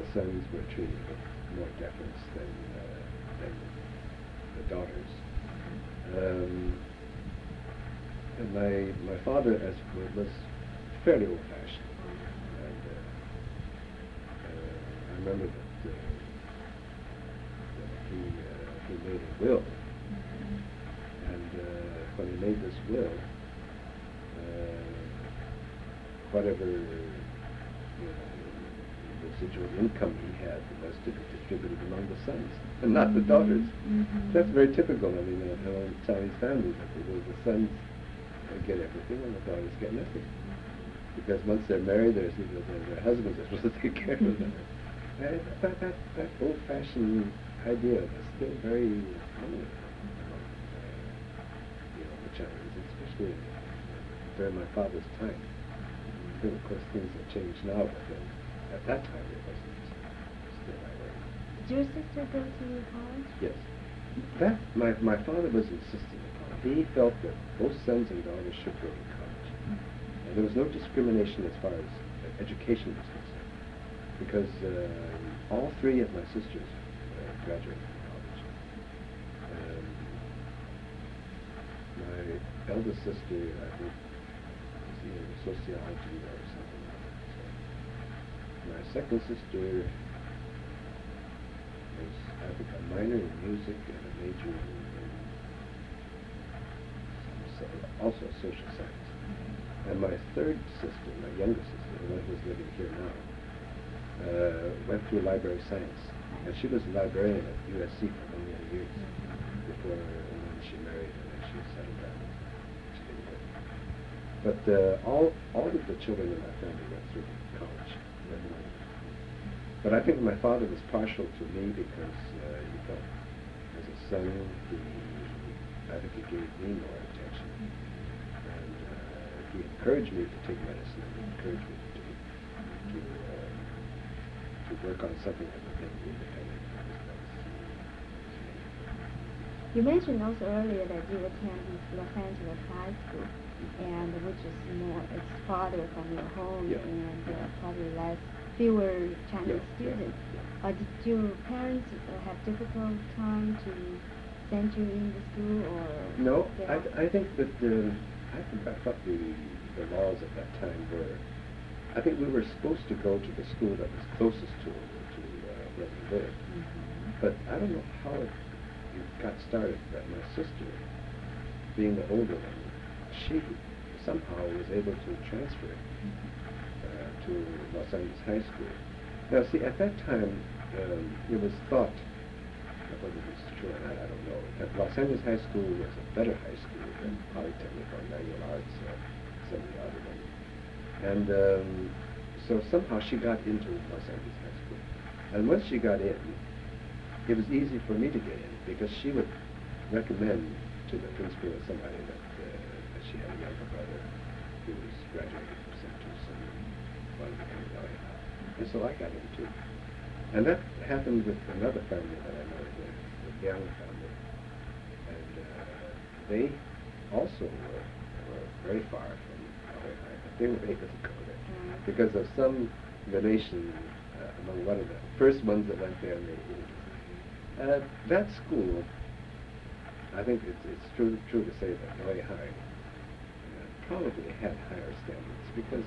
sons were treated with more deference than the daughters. And my father was fairly old-fashioned. And I remember that he made a will. And when he made this will, whatever residual income he had was to be distributed among the sons and not the daughters. That's very typical. I mean, in Chinese families, the sons get everything and the daughters get nothing. Because once they're married, their husbands are supposed to take care of them. That old-fashioned idea was still very prominent among the Chinese, especially during my father's time. Of course, things have changed now, but at that time it wasn't still that way. Did your sister go to college? Yes. That my father was insisting upon. He felt that both sons and daughters should go to college. And there was no discrimination as far as education was concerned, because all three of my sisters graduated from college. My eldest sister, I think, was in sociology or something like that. So my second sister was, I think, a minor in music and a major in also social science. And my third sister, my younger sister, the one who's living here now, went through library science. And she was a librarian at USC for many, many years before and then she married and then she settled down. She didn't work. But all of the children in my family went through college. But I think my father was partial to me because he felt as a son, I think he gave me more attention. And he encouraged me to take medicine and he encouraged me to work on something that would make me independent. You mentioned also earlier that you attended Los Angeles High School, and which is more, it's farther from your home and probably fewer Chinese students. Did your parents have difficult time to send you in the school, or? No, I think that I thought the laws at that time were. I think we were supposed to go to the school that was closest to where we lived. But I don't know how it got started, that my sister, being the older one, she somehow was able to transfer to Los Angeles High School. Now, see, at that time, it was thought, whether this is true or not, I don't know, that Los Angeles High School was a better high school than Polytechnic or Manual Arts or some of the other ones. And so somehow she got into Los Angeles High School. And once she got in, it was easy for me to get in because she would recommend to the principal or somebody that she had a younger brother who was graduating from St. Therese and wanted to come to LA. And so I got in too. And that happened with another family that I know, the Young family. And they also were very far from LA High, but they were able to go there because of some relation among one of the first ones that went there. That school, I think it's true to say that LA High probably had higher standards because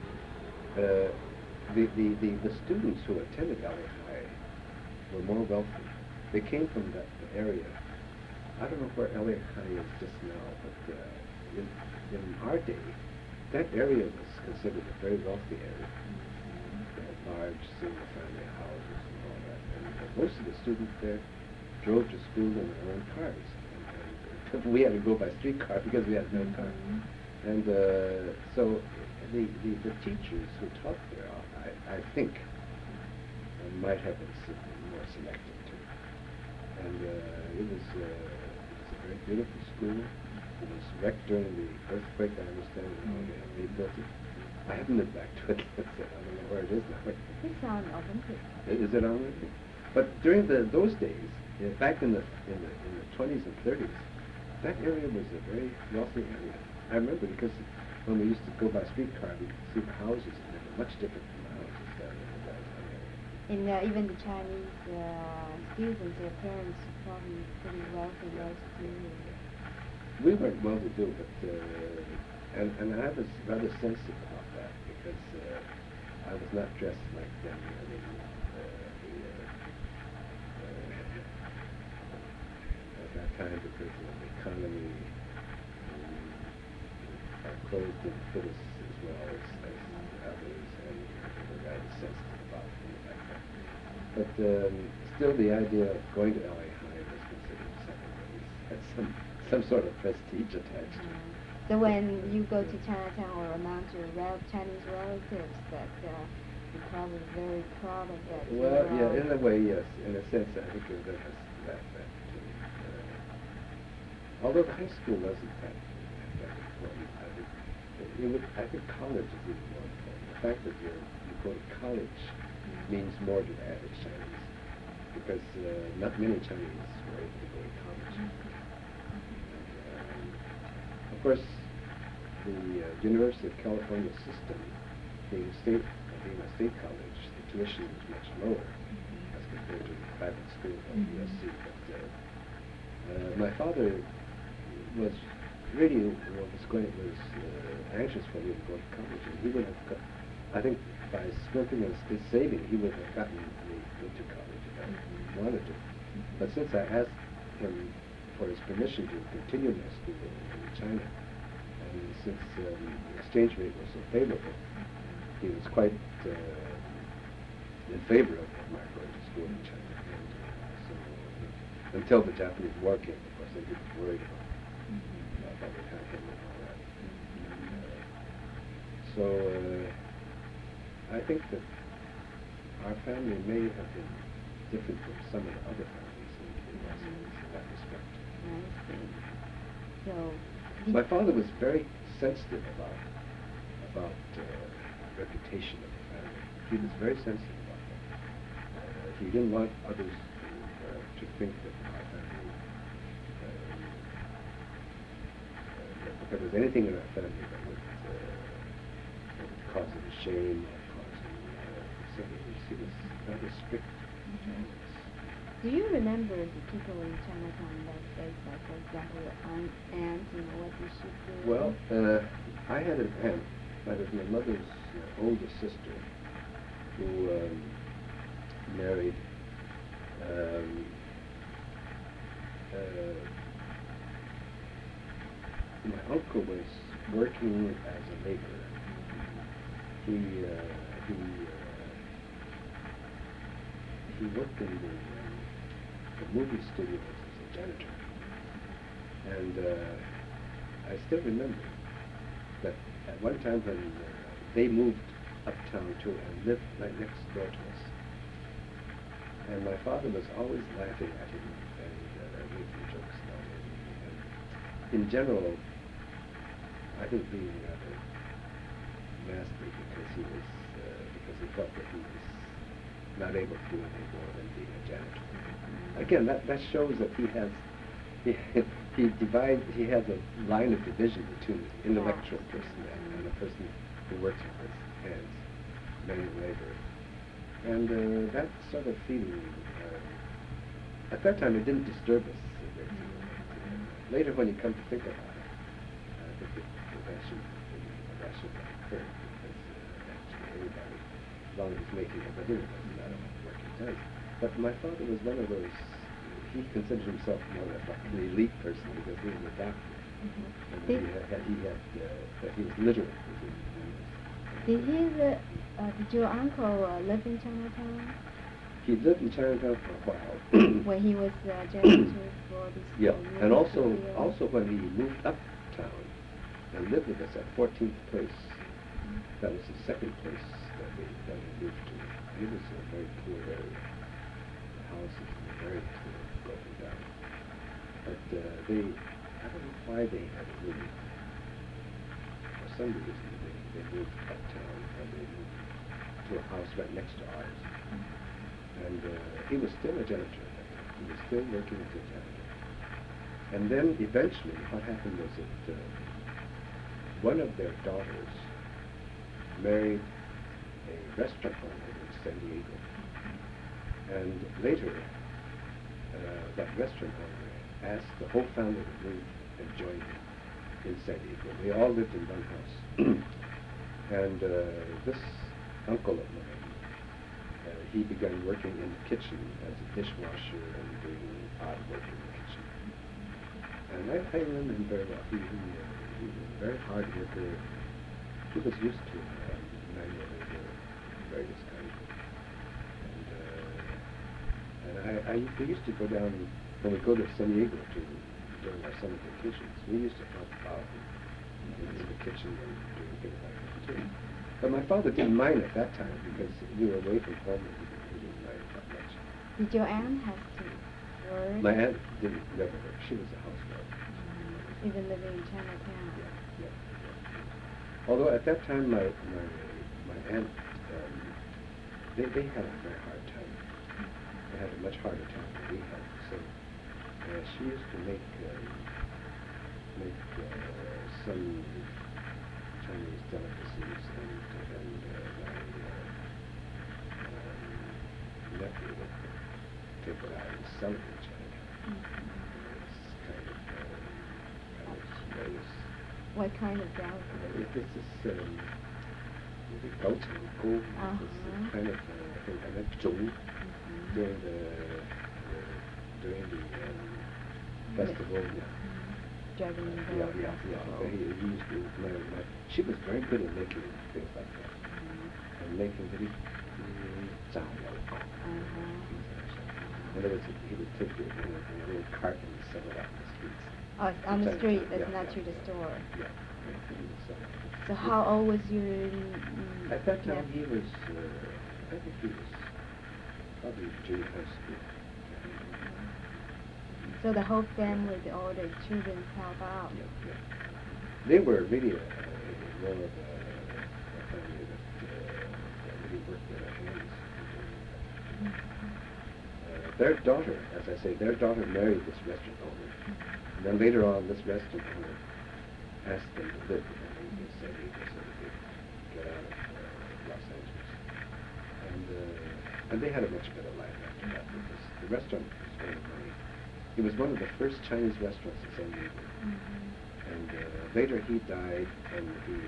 the students who attended LA High were more wealthy. They came from that area. I don't know where LA High is just now, but in our day, that area was considered a very wealthy area. They had large single-family houses and all that. And most of the students there drove to school in their own cars. And we had to go by streetcar because we had no car. And so the teachers who taught there, I think, might have been more selective too. And it was a very beautiful school. It was wrecked during the earthquake, I understand, and they have rebuilt it. I haven't been back to it. I don't know where it is now. It's on Olympic. Is it on Olympic? But during those days, back in the 20s and 30s, that area was a very wealthy area. I remember because when we used to go by streetcar, we could see the houses, and they were much different from the houses down in the downtown area. And even the Chinese students, their parents probably pretty wealthy, well-to-do. We weren't well-to-do, but and I was rather sensitive about that because I was not dressed like them. I mean, at that time, because of the economy, our clothes didn't fit us as well as others, and we were rather sensitive about things like that. But still, the idea of going to LA High was considered secondary. Had some sort of prestige attached to it. So when you go to Chinatown or among your Chinese relatives, that you're probably very proud of that. Well, yeah, in a way, yes. In a sense, I think that was that although the high school wasn't that important, I think college is even more important. The fact that you go to college means more to the average Chinese, because not many Chinese were able to go to college. Of course, the University of California system, being a state college, the tuition was much lower as compared to the private school like USC. But my father was really was anxious for me to go to college, and he would have I think by smoking his saving, he would have gotten me into college if I wanted to. But since I asked him for his permission to continue my school in China, and since the exchange rate was so favorable, he was quite in favor of my going to school in China. And so until the Japanese War came, of course, they didn't worry about what would happen and all that. So I think that our family may have been different from some of the other families in that respect. I see. So my father was very sensitive about reputation of the family. He was very sensitive about that. He didn't want others to think that our family, if there was anything in our family that would cause him shame or cause him he was rather strict. Do you remember the people in Chinatown that days, like for example your aunt, what did she do? Well, I had an aunt, that is my mother's older sister, who married my uncle was working as a laborer. He worked in the movie studios as a janitor. And I still remember that at one time when they moved uptown too and lived right next door to us. And my father was always laughing at him and making jokes about him. And in general, I think being rather nasty because he felt that he was not able to do anything more than being a janitor. Again, that shows that he has a line of division between an intellectual person and a person who works with his hands, manual labor. And that sort of feeling, at that time it didn't disturb us a great deal. Later when you come to think about it, I think that should not occur because actually everybody, as long as he's making a living, doesn't matter what work he does. But my father was one of those, he considered himself more of an elite person because he was a doctor. And he was literate. Did your uncle live in Chinatown? He lived in Chinatown for a while. When he was janitor for this. Yeah, and also when he moved uptown and lived with us at 14th Place. That was the second place that we moved to. It was a very poor area. The houses were very poor, broken down. But I don't know why they had moved. For some reason, they moved uptown and they moved to a house right next to ours. And he was still a janitor at that time. He was still working as a janitor. And then eventually what happened was that one of their daughters married a restaurant owner in San Diego. And later, that restaurant owner asked the whole family to move and join him in San Diego. We all lived in one house. And this uncle of mine, he began working in the kitchen as a dishwasher and doing odd work in the kitchen. And I remember him very well. He was a very hard worker. He was used to manual labor, various kinds. And we used to go down, when we go to San Diego during our summer vacations, we used to help out in the kitchen and doing things like that too. But my father didn't mind at that time because we were away from home and he didn't mind that much. Did your aunt have to work? My aunt didn't never work. She was a housewife. Even living in Chinatown? Yeah. Although at that time my aunt, they had a very hard time. They had a much harder time than we had. So she used to make some Chinese delicacies, and my nephew would take it out and sell it in Chinatown. It's kind of various. What kind of delicacy? It's this goat and gold. It's kind of zhong during the festival. Dragon Yeah. He used to she was very good at making things like that. And making very zhao yao. In other words, he would take it in a little cart and sell it out in the streets. Oh, on the street, that's not through the store. Yeah. So how old was your... At that time he was, I think he was probably junior high school. So the whole family, all the children help out? Yeah. They were really more of a family that really worked with their hands. Their daughter, as I say, married this restaurant owner. And then later on, this restaurant owner asked them to live in San Diego so they could get out of Los Angeles. And they had a much better life after that because the restaurant was very money. It was one of the first Chinese restaurants in San Diego. And later he died, and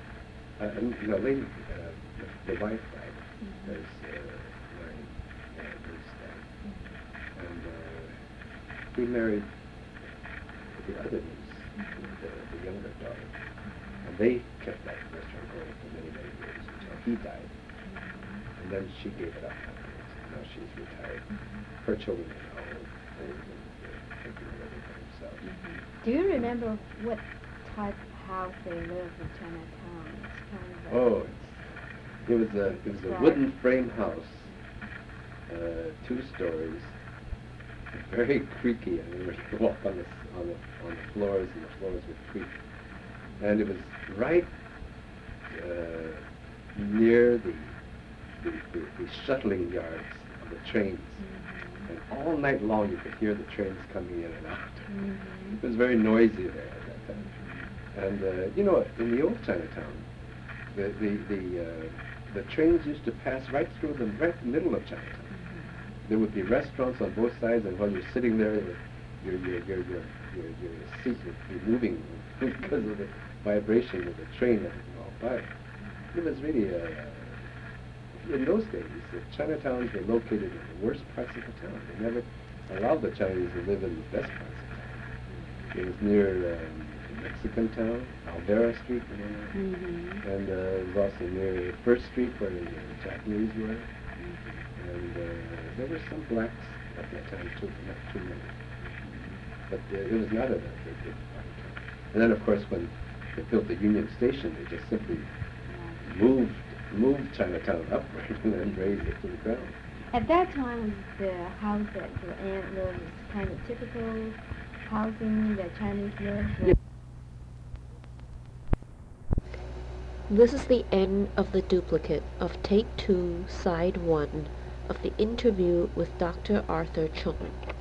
the wife died as my niece died. And he married the other niece, the younger daughter. And they kept that restaurant going for many, many years until he died. And then she gave it up afterwards. Now she's retired. Her children are now old and taking a living for themselves. Do you remember what type of house they lived in Chinatown? It's kind of it was a wooden frame house, 2 stories, very creaky. I mean, you walk on the floors, and the floors would creak. And it was right near the shuttling yards of the trains. And all night long you could hear the trains coming in and out. It was very noisy there at that time. And in the old Chinatown, the trains used to pass right through the middle of Chinatown. There would be restaurants on both sides, and while you're sitting there, your seat would be moving because of the vibration of the train as it walked by. It was really in those days, the Chinatowns were located in the worst parts of the town. They never allowed the Chinese to live in the best parts of the town. It was near the Mexican town, Alvera Street, and it was also near First Street where the Japanese were. And there were some blacks at that time too, but not too many. But it was not a very big part of town. And then, of course, when they built the Union Station, they just simply moved Chinatown upward and then raised it to the ground. At that time, the house that your aunt lived was kind of typical housing that Chinese lived. This is the end of the duplicate of Take 2, Side 1 of the interview with Dr. Arthur Chung.